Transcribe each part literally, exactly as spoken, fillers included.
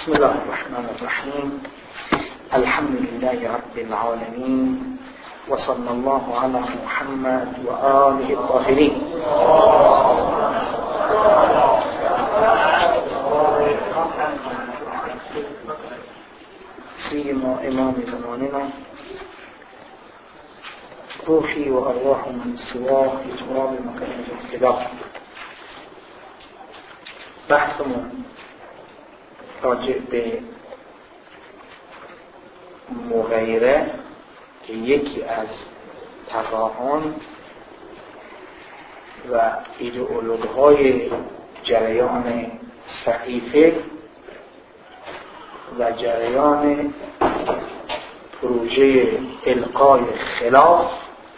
بسم الله الرحمن الرحیم. الحمد لله رب العالمین و صلی الله علی محمد و آله الطاهرین. سیما امام زماننا روحی و ارواح من سواه اتراب مکان الاهتداء. بحثمون راجع به مغیره که یکی از تفاهم و ایدئولوژی‌های جریان سقیفه و جریان پروژه القای خلاف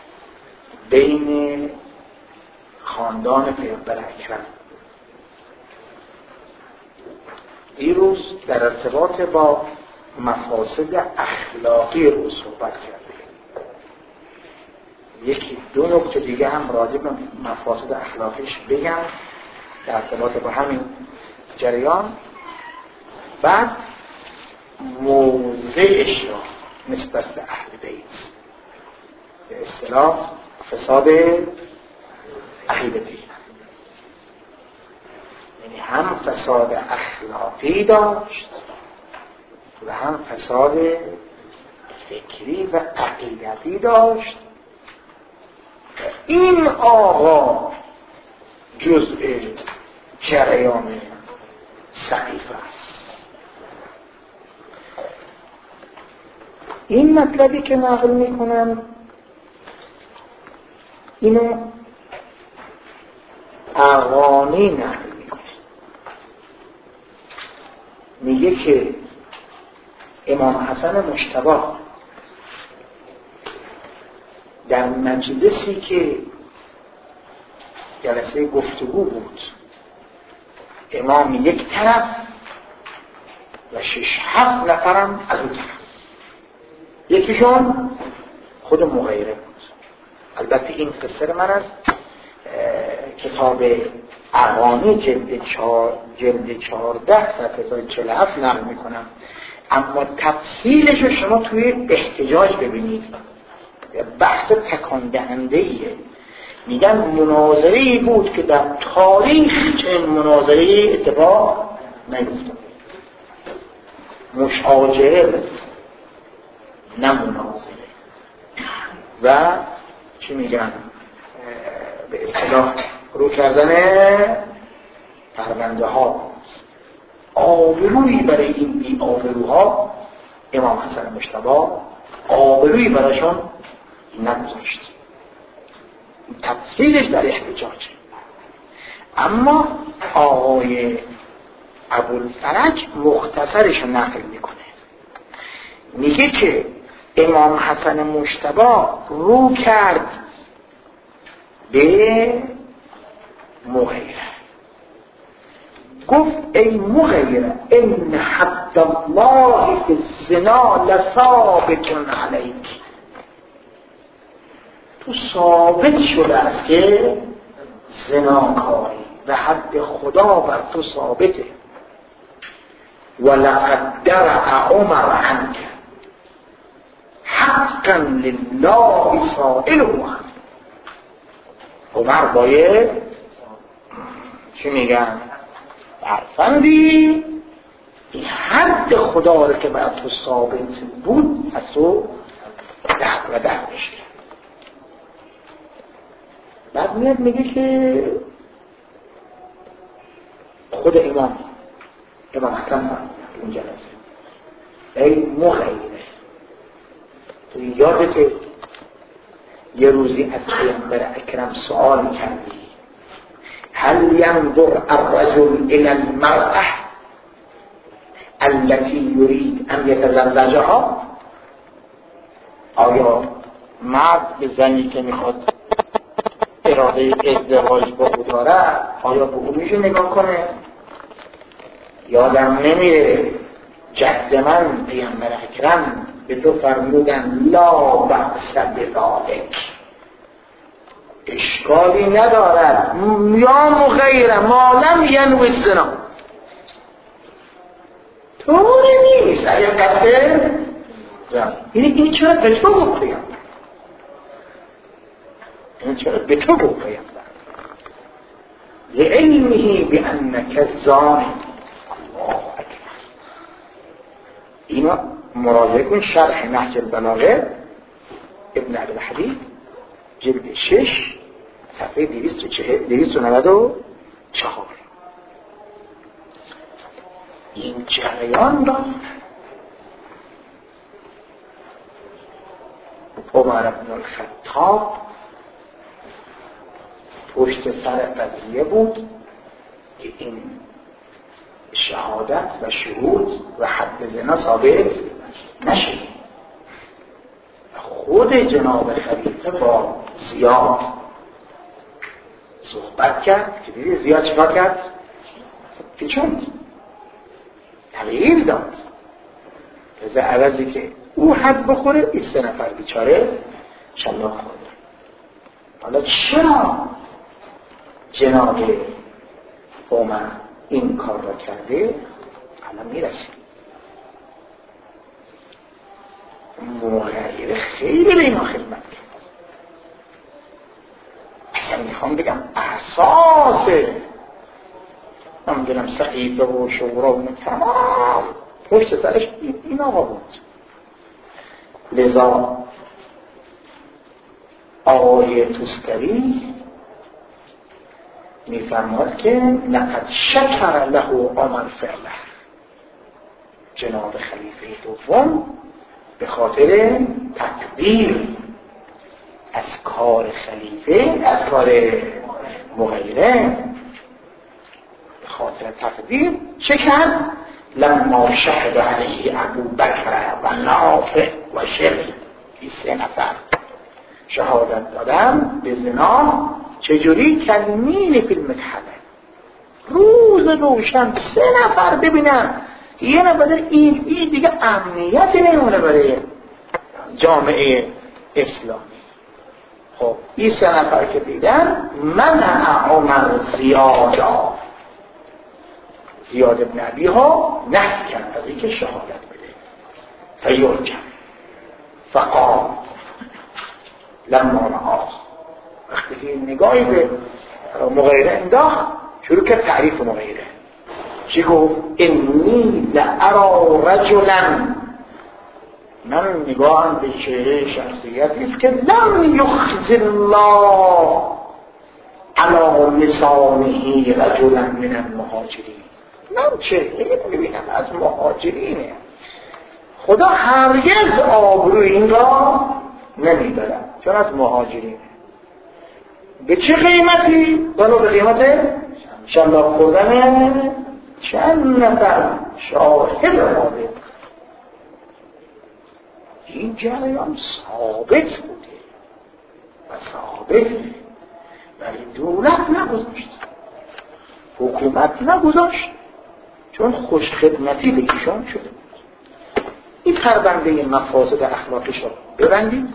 بین خاندان پیامبر اکرم. دیروز در ارتباط با مفاسد اخلاقی رو صحبت کردیم. یکی دو نکته دیگه هم راجع به مفاسد اخلاقیش بگم در ارتباط با همین جریان. بعد موضعش را نسبت به اهل بیت، به اصطلاح فساد اهل بیت، یعنی هم فساد اخلاقی داشت و هم فساد فکری و عقیدتی داشت. این آقا جزء جریان سقیفه است. این مطلبی که نقل میکنم اینو اغانی نقل میکنه. میگه که امام حسن مجتبی در مجلسی که جلسه گفتگو بود، امام یک طرف و شش هفت نفرم از اون طرف، یکیشون خود مغیره بود. البته این قصه من از کتاب اغانی جلد چهار جلد چهارده صفحه چهل و هفت نقل میکنم، اما تفصیلش رو شما توی احتجاج ببینید. بحث تکان دهنده ایه. میگن مناظره‌ای بود که در تاریخ چنین مناظره‌ای اتفاق نیفتاد. مشاجره بود نه مناظره. و چی میگن به اصطلاح رو کردن پرونده ها. آبرویی برای این بی آبروها امام حسن مجتبی آبرویی برایشون نگذاشت. تفصیلش در احتجاج. اما آقای ابوالفرج مختصرش نقل میکنه، میگه که امام حسن مجتبی رو کرد به مغیره، گفت ای مغیره ان حد الله فی الزنا لثابت علیک. تو ثابت شده است که زناکاری و حد خدا بر تو ثابته. ولقد درع عمر عنک حقا لله سائله. عمر باید چی میگن برفندی این حد خدا رو که بر تو ثابت بود از تو در و در بشه. بعد میاد میگه که خود امام امام حسن اون جلسه ای مغیره، تو یادته یه روزی از پیامبر اکرم سوال کردی هل ينظر الرجل الى المرأة التي يريد ان يتزوجها؟ آیا مرد به زنی که میخواد اراده ازدواج با او داره آیا به او میشه نگاه کنه؟ یادم نمیره جد من پیامبر اکرم به تو فرمودن لا بأس بذلک، اشکالی ندارد یا مغیره ما لم ینوی الزنا، طوری نیست. اگر قصده اینه این چرا به تو گفت پیامبر؟ این چرا به تو گفت پیامبر؟ لعلمه بانک زانی. الله اکبر. اینا مراجعه کن شرح نهج البلاغه ابن عبدالحدید جلد شش صفحه دویست و نود و چهار. این جریان را عمر بن الخطاب پشت سر قضیه بود که این شهادت و شهود و حد زنا ثابت نشه. خود جناب خلیفه با زیاد صحبت کرد که دیدی زیاد چکار کرد؟ پیچوند، تغییر داد. از عوضی که او حد بخوره این سه نفر بیچاره شلاق خوردن. حالا چرا جناب عمر این کار را کرده؟ الان میرسیم. مغیره خیلی به اینا خدمت کرد. اصلا میخوام بگم اساس نمیدونم سقیفه و شورا و تمام پشت سرش این آقا بود. لذا آقای توستری میفرماد که لقد شکر له عمر فعله. جناب خلیفه دوم به خاطر تقدیر از کار خلیفه، از کار مغیره، به خاطر تقدیر چه کرد؟ لما شهد علیه ابو بکر و نافع و شرک، این سه نفر شهادت دادن به زنا. چجوری؟ کلمین فیلم متحده، روز روشن سه نفر ببینن یه نفر این این دیگه امنیتی نمونه برای جامعه اسلامی. خب این سه نفر که دیدن من عمر زیادا زیاد ابن ابی ها نه کرد از اینکه شهادت بده. فیرجم فقال لما رآه، وقتی که نگاهی به مغیره انداخت شروع کرد تعریف مغیره. چی گفت؟ انی لارا رجلا، من نگاهم به چهره شخصیتی است که لم یخزی الله علی لسانه رجلا من المهاجرین. من چهره میبینم از مهاجرینه. خدا هرگز آبروی این را نمیبرد چون از مهاجرینه. به چه قیمتی؟ ولو به قیمت شلاق خوردن چند نفر شاهد آمده. این جریان ثابت بوده و ثابت، ولی دولت نگذاشت، حکومت نگذاشت، چون خوش خدمتی به ایشان شده بود. این پرونده مفاسد اخلاقش را ببندید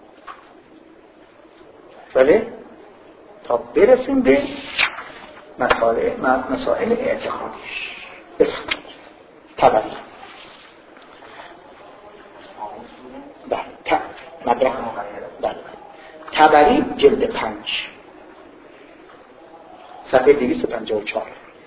بله تا برسیم به مسائل مسائل اعتقادیش. تبری بله مدرک بله تبری جلد پنج صفحه دویست و پنجاه و چهار.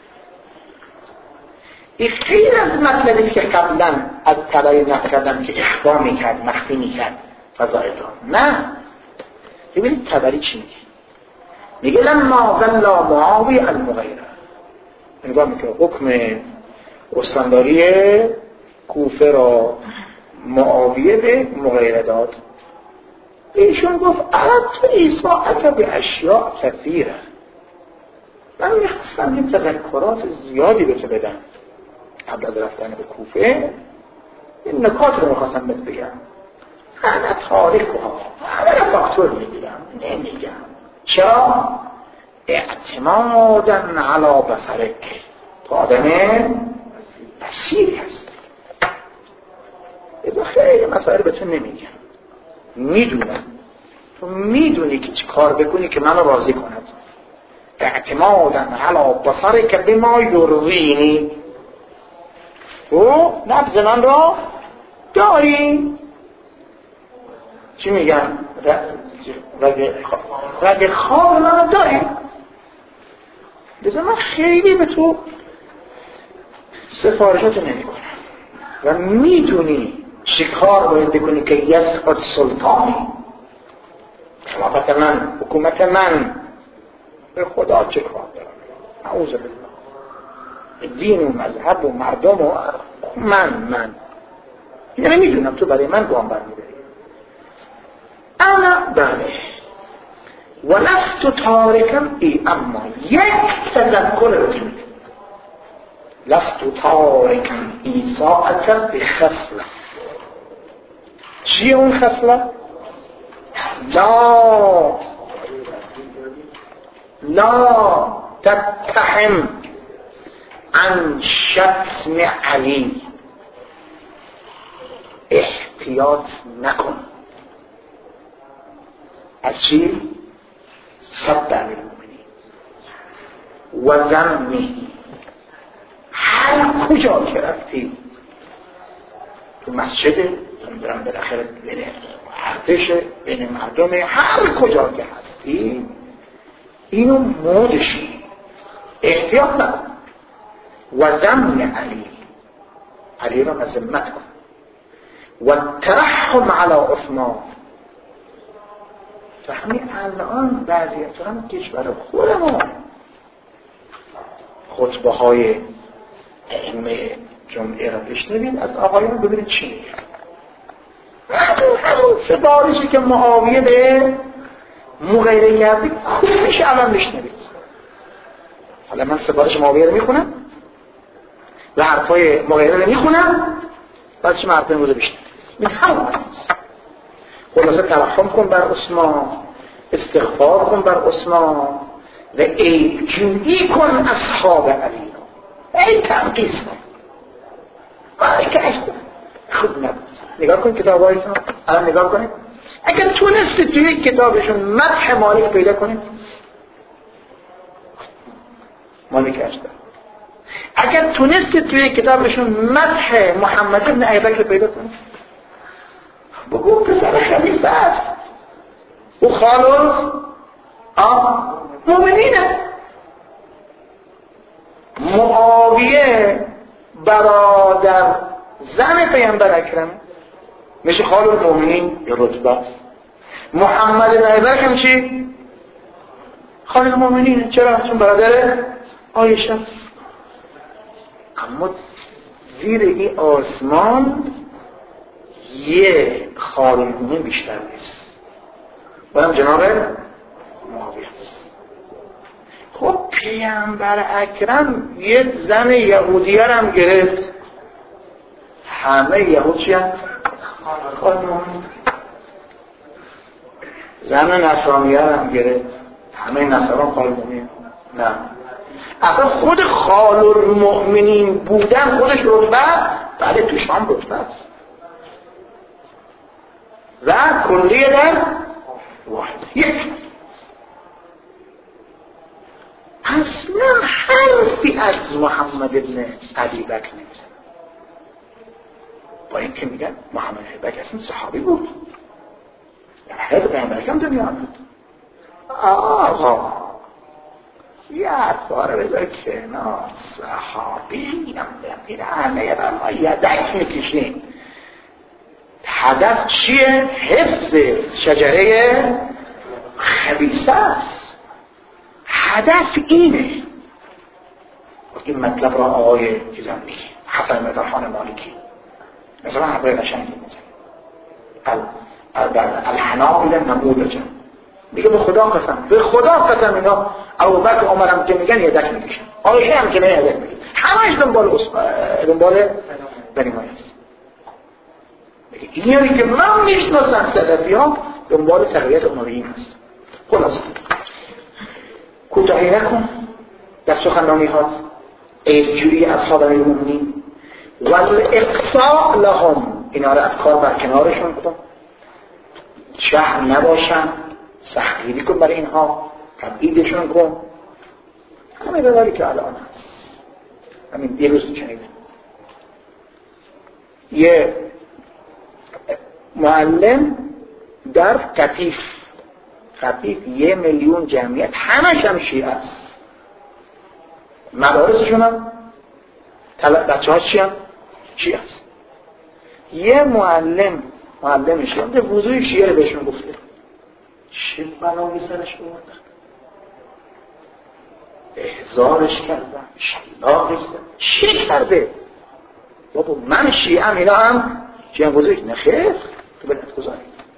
این خیلی از مطلبی که قبلا از تبری نقل کردم که اخفا میکرد، مخفی میکرد فضائل را. نه، ببینید تبری چی میگه. میگه لما ظل معاوی المغیره، نگاه میکنه حکم استانداری کوفه را معاویه به مغیره داد. ایشون گفت اردت ایساعت به اشیاء کثیره، من میخواستم یه تذکرات زیادی به تو بدم قبل از رفتن به کوفه. این نکات رو میخواستم بهت بگم. انا تاریکها، انا فاکتور میگیرم نمیگم. چرا؟ اعتمادا علی بصرک، تو آدم بصیری هست. ازا خیلی مسائل به تو نمیگم، میدونم تو میدونی که چی کار بکنی که منو راضی کند. اعتمادا علی بصرک بما یروینی، تو نبض من را داری. چی میگن؟ رگ خواب من را داری. لذا من خیلی به تو سفارشاتو نمی کنم و میدونی چی کار باید بکنی که یسقط سلطانی، خلافت من، حکومت من. به خدا چه کار دارم؟ اعوذ بالله. دین و مذهب و مردم و من من یعنی میدونم تو برای من گام برمیداری. انا بله ولست تارکم ای، اما یک تذکر رو میده. لست تارکم ای ساعتا بخصله. چیه اون خصله؟ لا لا تتهم عن شتم علی. احتیاط نکن از چی؟ سب امیر المؤمنین و ذمی. هر کجا که رفتی، تو مسجد نمیدونم بالاخره بین ارتش، بین مردم، هر کجا که هستی اینو مودشی، احتیاط نکن. و ذمی علی، علی را مذمت کن. و ترحم علی عثمان. و همین الان بعضی از هم کشور خودمون خطبه های ائمه جمعه را بشنوید از آقایان، ببینید چی میگن. همون همون سفارشی که معاویه به مغیره کردی کلش الان بشنوید. حالا من سفارش معاویه رو میخونم و حرفای مغیره رو میخونم، بعد چه حرفای رو بشنوید. میخوام خلاصه ترحم کن بر عثمان، استغفار کن بر عثمان و عیب جویی کن اصحاب علی. ای تنقیص کن کاری که خوب نبود. نگاه کن کتاب هایشون، الان نگاه کنید. اگر تونستید توی یک کتابشون مدح مالک پیدا کنید، مالک اشتر. اگر تونستید توی یک کتابشون مدح محمد ابن ابیبکر پیدا کنید، بگو پسر خلیفه است و خالص آه مومنینه. معاویه برادر زن پیامبر اکرم میشه خالق المؤمنین یا رتبه است. محمد بن ابیبکر میشه خالق المؤمنین. چرا؟ چون برادر عایشه. اما زیر این آسمان یه خالق المؤمنین بیشتر نیست، برم جناب معاویه. خب پیامبر اکرم یه زن یهودیه هم گرفت. همه یهود چی هم؟ زن نصرانیه هم گرفت. همه نصران خال المؤمنین؟ نه، اصلا خود خال المؤمنین بودن خودش رتبه است. بله توش هم رتبه است و کلیه در واحد یک. اصلا حرفی از محمد ابن ابیبکر نمیزن، با این که میگن محمد ابن ابیبکر اصلا صحابی بود، در حیات پیامبر اکرم دنیا بود. آقا یه حرفا رو بذار کنار، صحابی هم همه را ما یدک میکشیم. هدف چیه؟ حفظ شجره خبیثه است. هدف اینه. این مطلب را آقای چیزم میگه حسن مدرخان مالکی مثلا حرفای قشنگی میزن. الحنابل نموذجا میگه به خدا قسم، به خدا قسم اینا ابوبکر عمرم که میگن یدک میکشن، عایشه هم که میگن یدک میکشن، همش دنبال دنبال بنی امیه است. اینی که من میشناسم سلفی ها دنبال تقویت امویین هست. خلاصه کوتاهی نکن در سخنرانی ها، ایجوری اصحاب المؤمنین و الاقصاء لهم، اینا را از کار برکنارشون کن، شهر نباشن، سختگیری کن برای اینها، تبعیدشون کن. همه بباری که الان هست، همین دیروز چنیدم یه معلم در قطیف قطیف یه میلیون جمعیت همش هم شیعه است، مدارسشون هم بچه ها چی هم؟ شیعه است. یه معلم معلمش هم ده وضوع شیعه رو بهشون گفته، چه بلایی سرش بردن، احضارش کردن، شلاقش کردن، چه کرده؟ بابا من شیعه هم اینا هم شیعه هم بزرگ نخیر تو بلد گذاری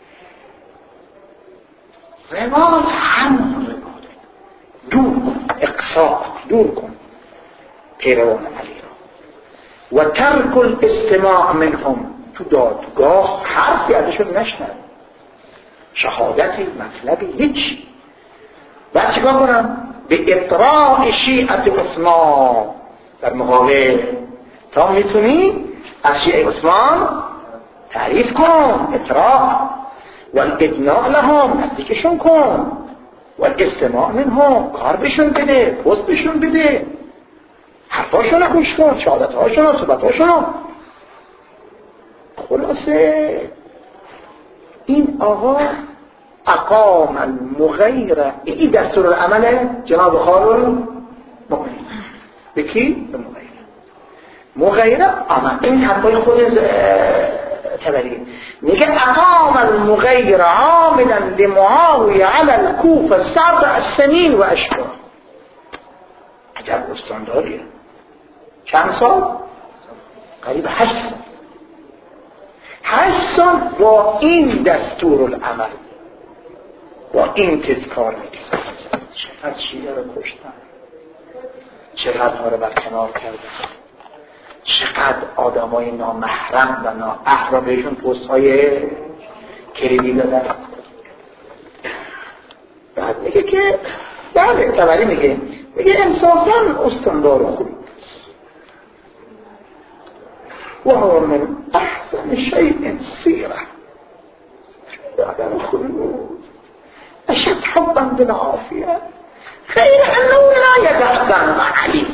روال همون رواله دور کن، اقصا دور کن پیروان علی را و ترک الاستماع منهم، تو دادگاه حرفی ازشون نشنوی، شهادتی مطلبی هیچی. بعد چیکار کنم؟ به اطراع شیعت عثمان در مقابل، تا میتونی از شیعه عثمان تعریف کن، اطراع و الاجناع لهم، نزدیکشون کن، و الاستماع منهم، کار بشون بده، پست بشون بده، حرفاشون رو خوش کن، شهادتهاشون رو، صحبتهاشون رو. خلاصه این آقا اقام المغیره، این دستور العمل جناب خارون مغیره. به کی؟ به مغیره. مغیره آمد این حرفای خود تبری میگه اقام المغیره عاملا لمعاویه علی الکوفه سبع سنین و اشهر. عجب استانداریه. چند سال؟ قریب هشت سال. هشت سال با این دستور العمل، با این تذکار میکرد. چقدر شیعه رو کشتن، چقدر ها رو برکنار کردن، چقدر آدمای نامحرم و نااهل را بهشون پست های کلیدی دادن. بعد میگه که بله تبری میگه میگه انصافا استاندار و خوبی و هو من احسن شیء سیره، آدم خوبی بود، اشد حبا بالعافیه، غیر انه لا یدعدن مع علی،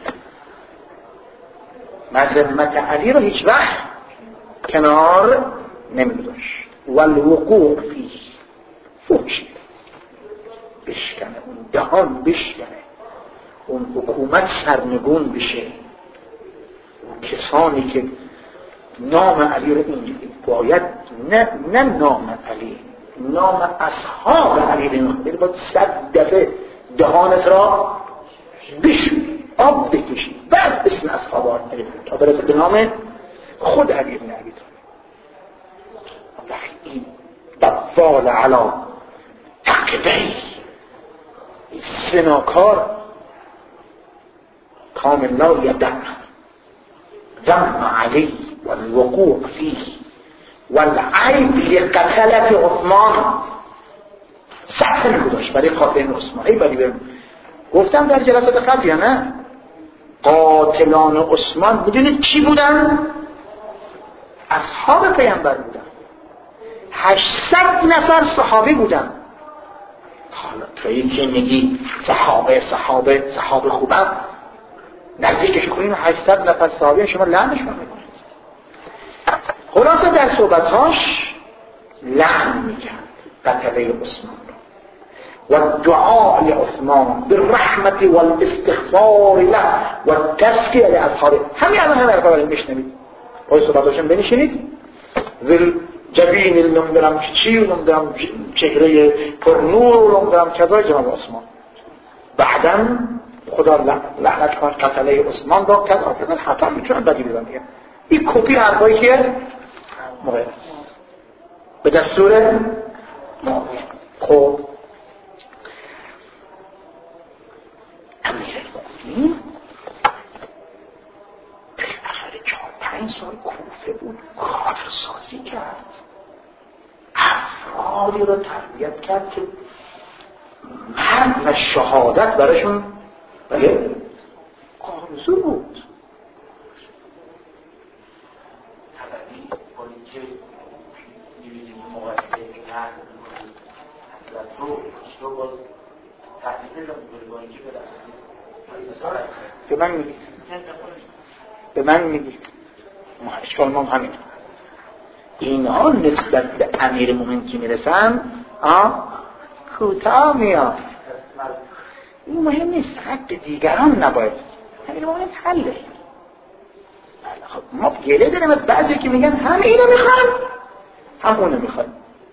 مذمت علی رو هیچ وقت کنار نمیداشت. والوقوع فیه، فوشی بشکنه، اون دهان بشکنه، اون حکومت سرنگون بشه، اون کسانی که نام علی رو اینجوری باید نه, نه نام علی، نام اصحاب علی رو باید باید صد دفعه دهانت را بشوی، آب بکشی، بعد اسم اصحاب علی تا برسه به نام خود علی بن ابی طالب. این بوال علا عقبی سناکار کامل لا یدع ذم علی والوقوع فيه والعیب لقتلت عثمان، سخت نگذاشت برای قاتلین عثمان. ای بدی برم گفتم در جلسات قبل یا نه، قاتلان عثمان بدونید چی بودن؟ اصحاب پیامبر بودن، هشتصد نفر صحابی بودن. حالا تویی که میگی صحابه صحابه صحابه خوبه، نزدیکش کنین هشتصد نفر صحابی شما لعنش میکنید. خلاصه در صحبتهاش لعن میکرد قتله عثمان و دعا لعثمان بالرحمت والاستغفار له و تزکیه لاصحابه. همین الان هم حرفا رو میشنوید، پای صحبتاشون بنشینید، ذل جبین نمیدونم چی و نمیدونم چهره پر نور و نمیدونم کذای جناب عثمان. بعداً خدا لعنت کنه قتله عثمان با کرد. آفرین حتی میتونن بدی بدن. این کپی حرفایی که مغیر است به دستور مغیر. خب امیر المؤمنین بالاخره چهار پنج سال کوفه بود، کافر سازی کرد، افرادی رو تربیت کرد که مرگ و شهادت براشون بله آرزو بود. طبعی با اینکه میبینید مقایسه مرگ حضرت رو کشتو باز تحقیقه رو میکنه با اینکه به من میگید به من میگید اشکال ما همین اینها نسبت به امیر مومنین که میرسن آه کوتاه میاد. این مهم نیست، حق دیگران نباید، امیر مومنین حله. خب ما گله داریم از بعضی که میگن هم اینو میخوان هم اونو میخوان.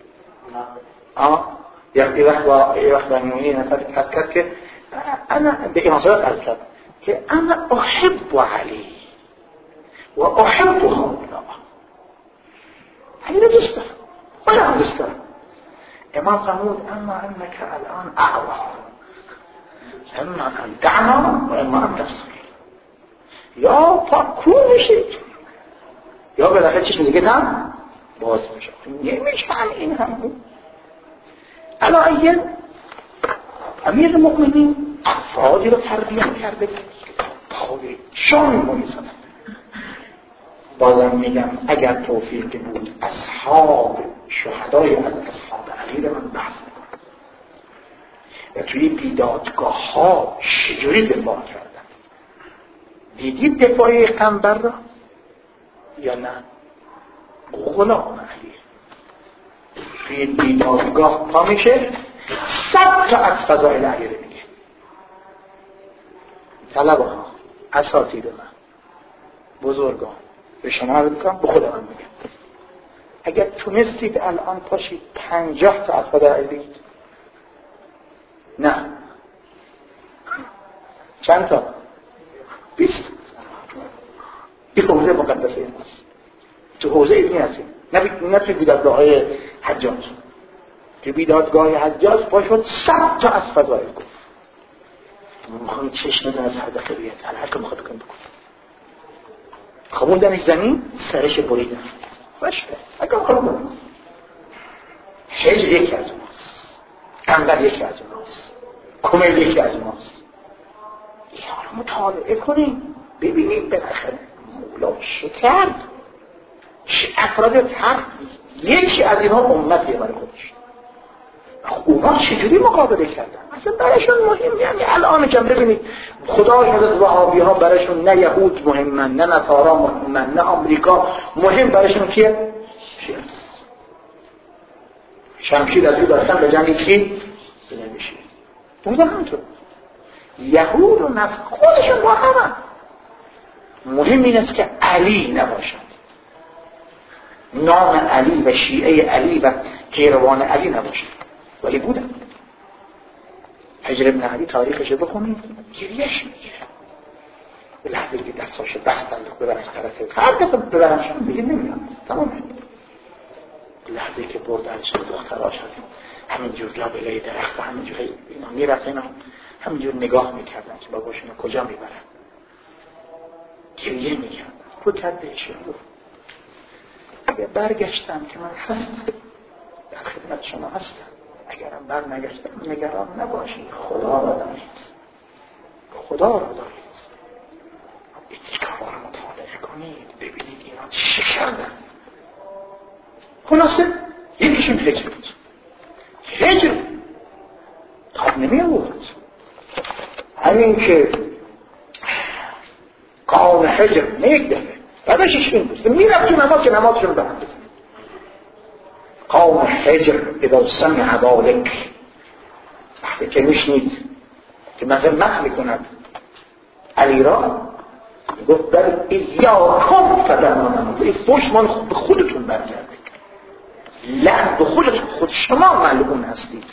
آه یه وقت با یه وقت برنامه‌ای نفر کس کرد که انا به امام صادق عرض کرد که انا احب علی و احب هؤلاء، علی رو دوست دارم خودم هم دوست دارم. امام فرمود اما انك الان اعوى، اما ان دعنا و اما ان تفصل، یا پاکور بشید یا بالاخره چشم دیگه دم باز میشه. نمیشه هم این هم الان امیر المؤمنین افرادی رو تربیت کرده پای جان می‌زدن. بازم میگم اگر توفیقی بود اصحاب شهدای از اصحاب علی رو من بحث میکنم و توی بیدادگاه ها چجوری دفاع کردن. دیدید دفاع پیغمبر را یا نه؟ غلام علی توی بیدادگاه پا میشه صد تا از فضائل علی رو میگه. طلبه ها اساتید من بزرگان به شما عرض میکنم، به خودم میگم اگر تونستید الان پاشید پنجاه تا از فضائل علی بگید. نه چند تا؟ بیست. این حوزه مقدسه این هست، تو حوزه علمی هستیم، نه توی بیدادگاه حجاج. توی بیدادگاه حجاج پاشد صد تا از فضائل گفت. میخوام چشم ندن از هدف بیاد هر که میخواد بکن بکن. خموندنش زمین سرش بریدن باشه اگر خموندن. حجر یکی از ماست، انبر یکی از ماست، کمیل یکی از ماست. یه حالا مطالعه کنیم ببینیم بالاخره مولا چه کرد. افراد تر یکی از اینها امتی برای خودش، اونا چجوری مقابله کردن؟ اصلا برایشون مهم یعنی الان کم ببینید خدای حضرت وهابی ها برایشون نه یهود مهمن، نه نصارا مهمن، نه آمریکا مهم، برایشون کیه؟ شیعه است. شمشیر از او داشتن به جنگ کی؟ نمیشه. اونجا همونطور یهود و نصارا خودشون با همه. مهم این است که علی نباشد، نام علی و شیعه علی و کیروان علی نباشد، ولی بودن. حجر ابن علی تاریخش بخونید گریهش میگیره. به لحظه که دستاشو بستن ببرن طرف هر دفعه ببرنشون دیگه نمیاد تمامه. به لحظه که بردنش به دختراش هستیم همینجور لابلای درخت همینجور اینا میرفت، اینا همینجور نگاه میکردن که باباشون کجا میبرن. گریه میکردن. خود تدبیرشون رو اگر برگشتم که من هستم در خدمت شما هستم، اگرم بر نگشتم نگران نباشید، خدا را دارید، خدا را دارید. اتکار را مطالعه کنید ببینید اینا چه کردن. خلاصه یکیشون هجر بود. هجر تاب نمی آورد. همین که قام هجر نه یک دفعه بعدش این بود میرفت تو نماز که نمازشون به هم بزن. قوم حجر اذا سمع ذلك، وقتی که میشنید که مذمت میکند علی را، گفت بل ایاکم فدرمانم، این فشمان به خودتون برگرده، لعن به خودتون، خود شما ملعون هستید.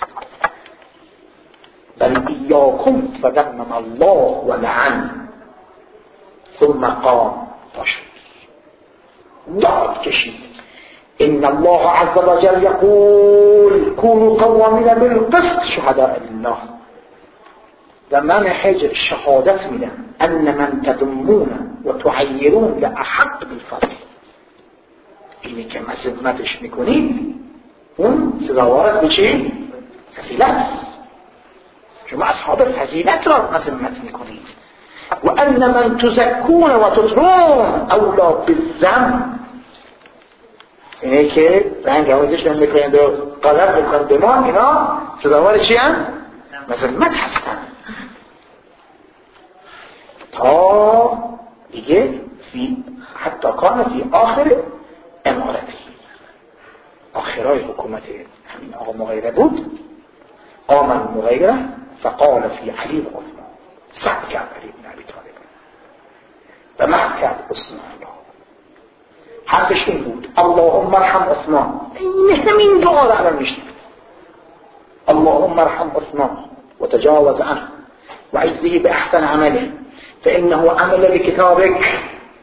بل ایاکم فدرمم الله و لعن ثم قام باشد داد کشید. ان الله عز وجل يقول كونوا قوامين بالقسط شهداء لله. و من حجر شهادت میدم ان من تدمون و تعیرون لأحق بالفضل، اینی که مذمتش میکنید اون سزاوار به چی؟ فضیلت. شما اصحاب فضیلت را مذمت میکنید. و ان من تزکون و تطرون اولا بالذم، اینه که رنگ آموزشون میکنند و غلط میکنند به ما، اینا سزاوار چی هستند؟ مذمت هستند. تا دیگه فی حتی کان فی آخر امارتی، آخرای حکومت همین آقا مغیره بود. آمن مغیره فقال فی علی و عثمان، صبر کرد علی بن ابی طالب و مهد کرد عثمان الله. حرفش این بود اللهم ارحم عثمان. این همین دعا را الان میشنید، اللهم ارحم عثمان و تجاوز عنه و اجزه باحسن عمله فانه عمل بكتابك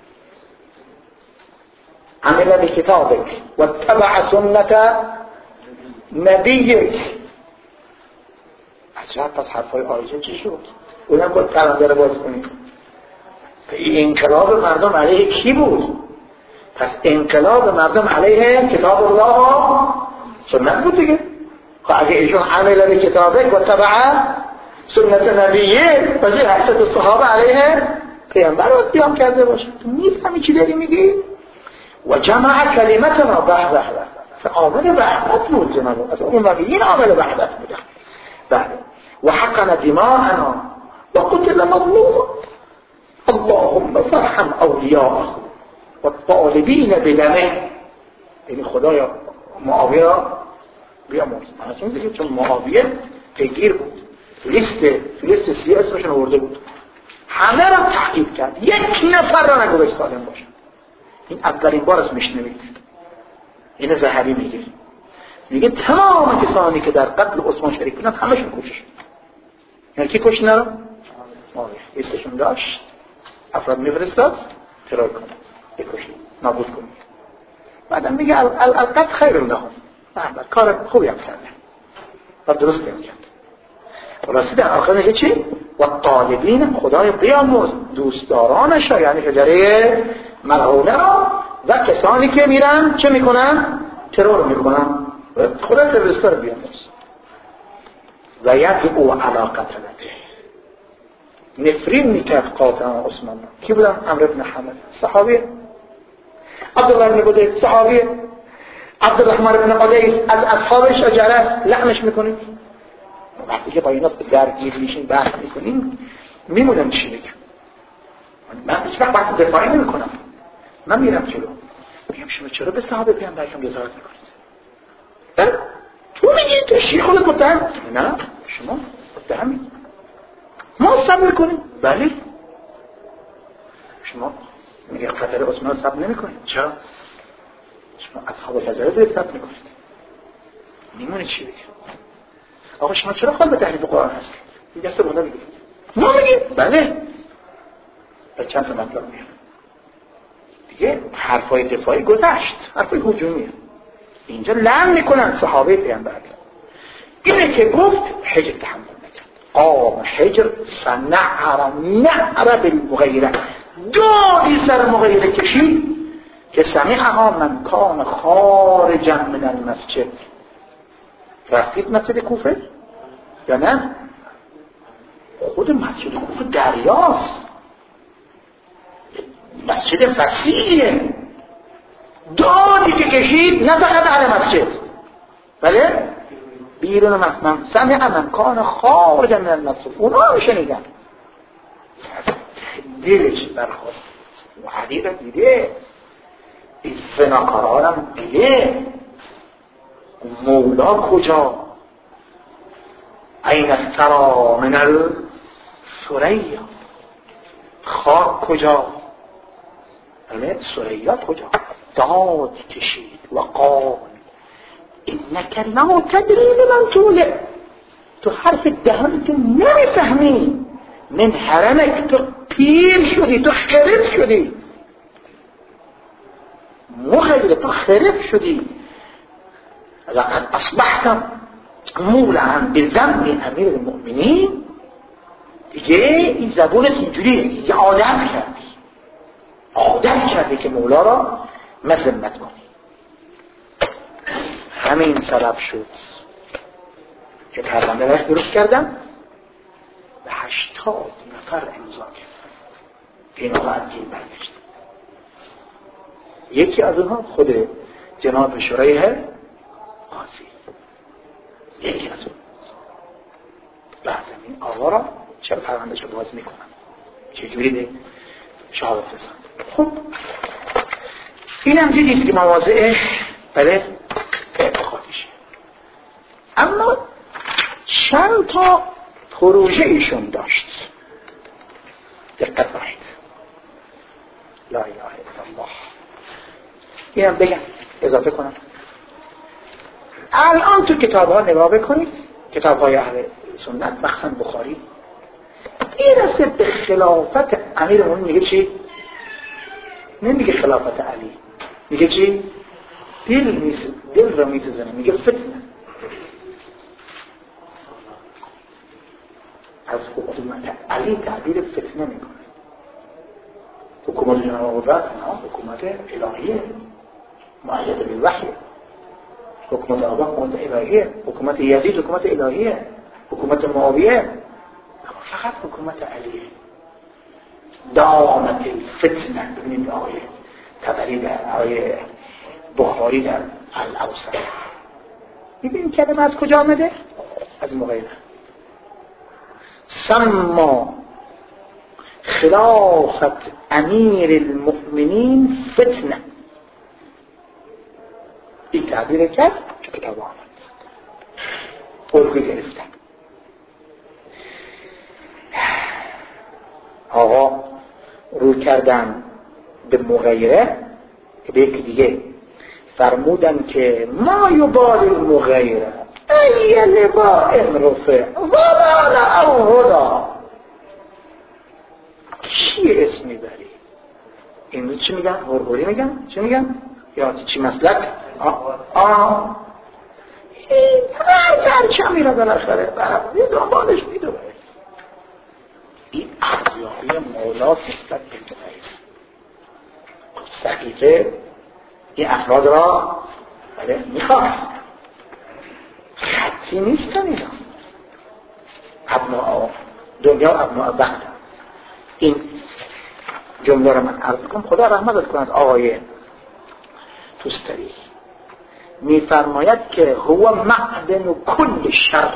عمل بكتابك واتبع سنة نبيك. عجب، پس حرفای آیجه چی شد؟ اونم باید پرنده رو باز کنید. انقلاب مردم علیه کی بود؟ پس انقلاب مردم علیه کتاب الله سنت بود دیگه. خب اگه ایشون عمل به کتابه و تبع سنت نبیه، پس این حسد صحابه علیه پیامبر رو قیام کرده باشه. تو میفهمی چی داری میگی؟ و جمع کلمتنا به به به عامل وحدت بود جناب. از اون وقتی این عامل وحدت بود. بله. و حقن دماءنا و قتل مظلوم اللهم فرحم اولیاءه و طالبین بدمه. یعنی خدایا معاویه را بیامرز. من اصلا دیگه چون معاویه پیگیر بود، لیست لیست سیاه اسمشون آورده بود، همه را تعقیب کرد، یک نفر را نگذاشت سالم باشه. این اولین بار از میشنوید. این ذهبی میگه میگه تمام کسانی که در قتل عثمان شریک بودن همشون کشته شد. یعنی کی کشته نرو؟ معاویه لیستشون داشت، افراد میفرستاد ترور کنه، بکشید، نابود کنید. بعدم میگه القتل خیر لهم، نه کار خوبی هم کرده و درستی هم کرده. خلاصی در آخر میگه چی؟ و طالبین خدای بیامرز دوستدارانش، یعنی شجره ملعونه را و کسانی که میرن چه میکنن؟ ترور میکنن. خدا تروریستا رو بیامرز. و یدعو علی قتلته، نفرین میکرد قاطع عثمان. کی بودن؟ عمرو بن حمد صحابی، عبدالله بن بدید صحابی، عبدالرحمن بن قلیس از اصحاب شجره است. لعنش میکنید. وقتی که با اینا درگیر میشین بحث میکنین میمونم چی بگم. من هیچ وقت بحث دفاعی نمیکنم، من میرم جلو میگم شما چرا به صحابه پیامبرتون رضایت میکنید؟ بله تو میگی تو شیخ خودت متهم؟ نه شما متهمی، ما صبر میکنیم. بله شما میگه خطر عثمان صبر نمیکنید. چرا؟ شما اصحاب شجره دارید صبر میکنید. میمونه چی بگم؟ آقا شما چرا خواهد به تحریف قرآن هستید؟ این دسته بوده میگه ما میگیم بله. به چند تا مطلب میگم دیگه. حرفای دفاعی گذشت، حرفای هجومیه. اینجا لعن میکنن صحابه پیامبر. اینه که گفت حجر تحمل نکرد. قام حجر فنعر نعر بالمغیره، دادی سر مغیره کشید که سمعها من کان خارجا من المسجد. رفتید مسجد کوفه یا نه؟ خود مسجد کوفه دریاست، مسجد فسیحه. دادی که کشید نه فقط علی مسجد، بله بیرون مسجد. سمع من کان خارجا من المسجد، اونا هم شنیدن. دلش برخواست و علی را دیده، این زناکارانم دیده. مولا کجا؟ این الثری من الثریا، خاک کجا؟ بله ثریا کجا؟ داد کشید و قال انک لا تدری من طوله، تو حرف دهنت نمیفهمی. من حرمک، تو پیر شدی، تو خرف شدی، مخدر تو خرف شدی. لقد اصبحت مولعا بذنب امیر المؤمنین. دیگه این زبونت اینجوری دیگه عادت کردی، عادت کردی که مولا را مذمت کنی. همین سبب شد که پرونده را درست کردن و هشتاد نفر امضا کردن که این آقا از دین برگشت. یکی از اونها خود جناب شریح قاضی، یکی از اون. بعد این آقا را چرا پروندهش رو باز میکنم؟ چجوری ده؟ شهادت رساند. خب اینم دیدید که مواضعه برای اعتقادیشه. اما چند تا پروژه ایشون داشت، دقت کنید. لا اله الا الله. اینم بگم اضافه کنم. الان تو کتاب ها نگاه بکنید، کتاب های اهل سنت مخصوصا بخاری، میرسه به خلافت امیرمون میگه چی؟ نمیگه خلافت علی، میگه چی؟ دل میز دل رو میزنه، میگه فتنه. از حکومت علی تعبیر فتنه میکنه. حکومت جناب قدرت نه، حکومت الهیه معید بالوحی. حکومت آبا حکومت الهیه، حکومت یزید حکومت الهیه، حکومت معاویه اما فقط حکومت علیه. دامت الفتنه. ببینید آیه تبری در آیه بخاری در الاوسط، میبینید کلمه از کجا آمده؟ از مغیره. سما خلافت امیر المؤمنین فتنه. این تعبیر کرد که کتاب آمد الگوی گرفتن. آقا رو کردن به مغیره به یکی دیگه فرمودن که ما یبال المغیره ای لبا رفع ولا او هدا. چی اسم میبری؟ این رو چی میگن؟ هرهوری میگن؟ چی میگن؟ یا چی مسلک؟ آه آه این هر پرچمی را بالاخره برای یه دنبالش میدوه. این ارزیابی مولاست نسبت به مغیره. صحیفه این افراد را میخواست، خطی نیستن اینا، ابناء دنیا و ابناء بعد. این جمله را من عرض کنم، خدا رحمت کند آقای توستری میفرماید که هو معدن کل شر،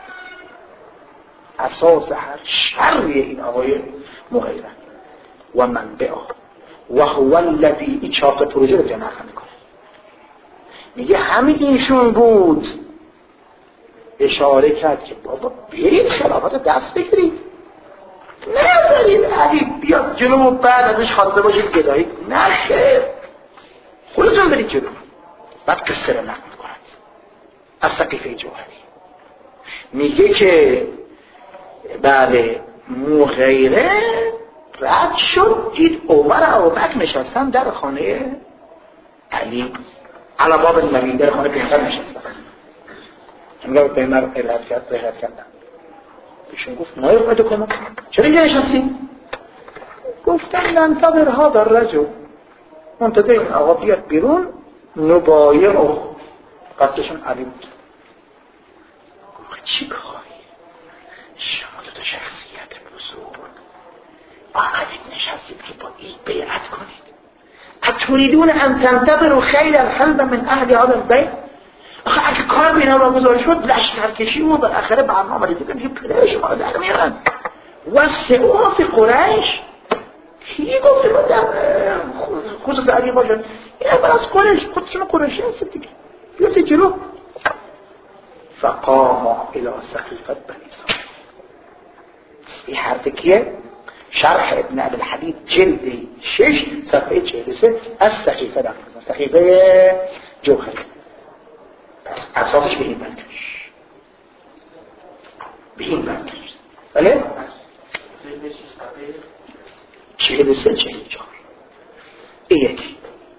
اساس هر شری این آقای مغیره و منبعه و هو الذی این چهار تا پروژه رو جمع میکنه. میگه همین اینشون بود. اشاره کرد که بابا برید خلافت دست بگیرید، نذارید علی بیاد جلو و بعد ازش خواسته باشید گدایید، نشه خودتون برید جلو. بعد قصه رو نقل میکند از سقیفه جوهری، میگه که بله مغیره رد شد، دید عمر و ابوبکر نشستن در خانه علی علی باب النبی، در خانه پیغمبر نشستن. میگه پیغمبر الهات کرد رهت کردن. ایشون گفت ما رو بده کنم چرا اینجا نشستیم؟ گفتن ننتظر هذا الرجل، منتظر این آقا بیاد بیرون نبایع و قصدشون علی بود. گفت چی کاری؟ شما دو تا شخصیت بزرگ آمدید نشستید که با این بیعت کنید. اتریدون ان تنتظروا خیل الحلب من اهل هذا البيت؟ آخه اگه کار بینا را گذار شد لشکرکشی و بالاخره برنامه ریزی کنید که پدر شما را در میارن. و سعوف قریش کی گفته با در خصوص علی باشن؟ این اول از قریش، خودشون قریشی هستید دیگه، بیاید جلو. فقام الى سقیفة بنی ساعد. این حرف کیه؟ شرح ابن ابی الحدید جلد شش صفحه چهل و سه از سقیفه دارد، سقیفه جوهری. پس اساسش به این برکش، به این برکش. بله؟ چهل و سه چهل و چهار. این یکی.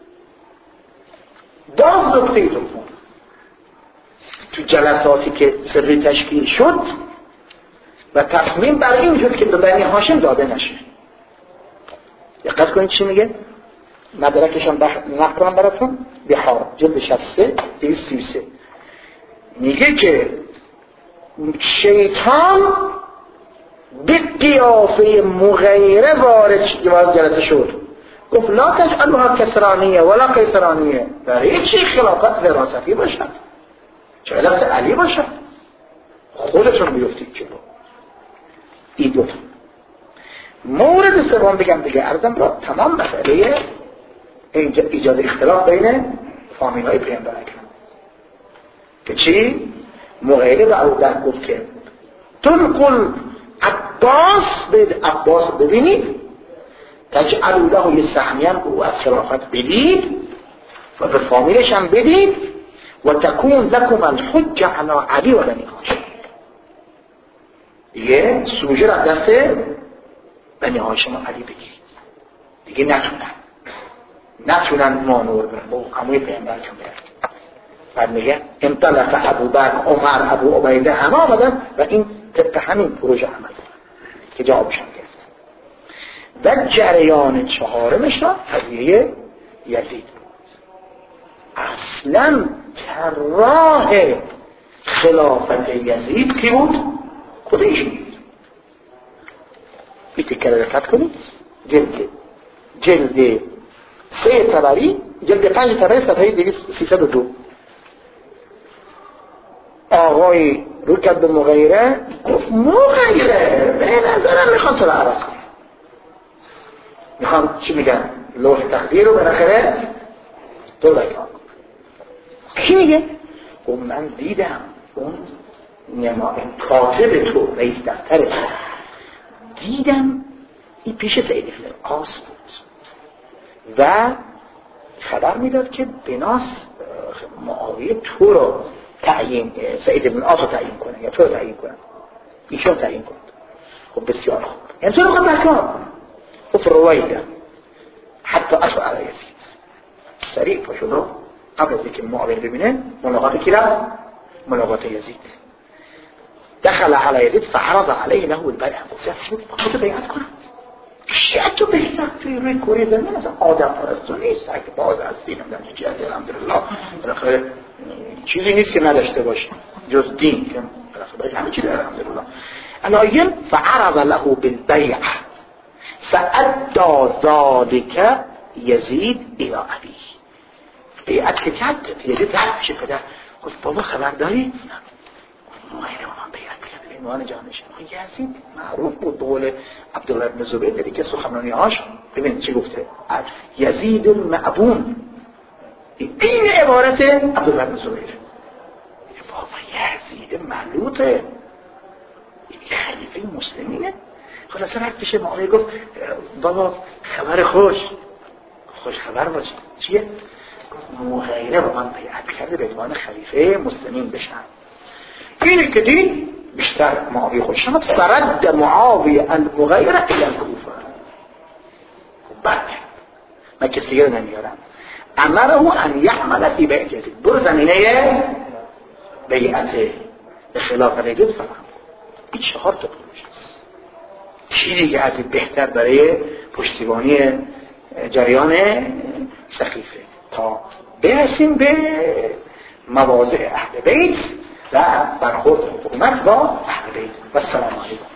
باز نکته دوم، تو جلساتی که سری تشکیل شد و تصمیم بر این شد که به بنی هاشم داده نشه. دقت کنید چی میگه؟ مدرکشان نقل کنم براتون، بحار جلد شصت و سه دویست و سی و سه. میگه که شیطان به قیافه مغیره وارد جلسه شد، گفت لا تجعلها کسرانیه ولا قیصرانیه. برای چی خلافت وراثتی باشد؟ چه علت علی باشد؟ خودتون بیفتید جلو. این دو تا. مورد سوم بگم دیگه عرضم را تمام مسئله ایجاد اختلاف بین فامیل های پیامبر اکرم که چی؟ مغیره به ابوبکر گفت که تلقل عباس به عباس ببینید تجعلوا له یه سهمی هم او از خلافت بدید و به فامیلش هم بدید و تکون لکم الحجه علی علی و بنی هاشم. دیگه سوژه را دست بنی هاشم و علی بگیرید، دیگه نتونن نتونن مانور برن با هموی پیامبر کن برن. بعد میگه انطلق ابوبکر عمر ابو عبیده همه آمدن و این طبق همین پروژه عمل که جوابشان گرفتن. و جریان چهارمش را قضیه یزید بود. اصلا طراح خلافت یزید کی بود؟ خود ایشون بود. این تکه را دقت کنید، جلد جلد سه تبری، جلد پنج تبری صفحه دویست سیصد و دو. آقای رو کرد به مغیره گفت مغیره به نظرم میخوان تو رو عوض کنم، میخوان چی میگن لوح تقدیر رو بالاخره تو رو بکنم. کی میگه؟ گفت من دیدم اون نما کاتب تو رئیس دفتر تو دیدم این پیش سید ابن العاص بود و خبر میداد که بناس معاویه تو رو تعیین سید ابن العاص رو تعیین کنه یا تو رو تعیین کنه، ایشون تعیین کنه. خب بسیار خوب، یعنی تو رو خود بکار خب روایده حتی اشو علی یزید سریع پاشو رو قبل از اینکه معاویه ببینه ملاقات کی را؟ ملاقات یزید. دخل علی یزید فعرض علیه له البیع، گفت تو بیعت کنم. شاید تو بهتر توی روی کره زمین اصلا آدم پرستو نیست، اگه باز هستی نمیدن چیزی الحمدلله بالاخره چیزی نیست که نداشته باشه جز دین که بالاخره همه چی داره الحمدلله. الایل فعرض له بالبیع فادى ذلك یزید الى ابی. بیعت که کرد یزید رفت پیش پدر گفت بابا خبر داری؟ نه. مغیره با من بیعت کرد عنوان جانش. یزید معروف بود به قول عبدالله بن زبیر دیدی که سخنرانی‌هاش ببین چی گفته، یزید المعبون. این عبارت عبدالله بن زبیر. بابا یزید ملوطه، خلیفه مسلمینه. خلاصه رفت پیش معاویه گفت بابا خبر خوش خوش خبر باشه. چیه؟ مغیره با من بیعت کرده به عنوان خلیفه مسلمین بشن. اینه که دین بیشتر معاویه خوش شد. فرد معاویه المغیره الى الکوفه. بعد من کسی رو نمیارم امره ان یعمل فی بیعت یزید، برو زمینه بیعت به خلاف یزید فهم. این چهار تا پروژه است. چی دیگه از بهتر برای پشتیبانی جریان سخیفه تا برسیم به مواضع اهل بیت و برخورد حکومت با اهل بیت. و السلام علیکم.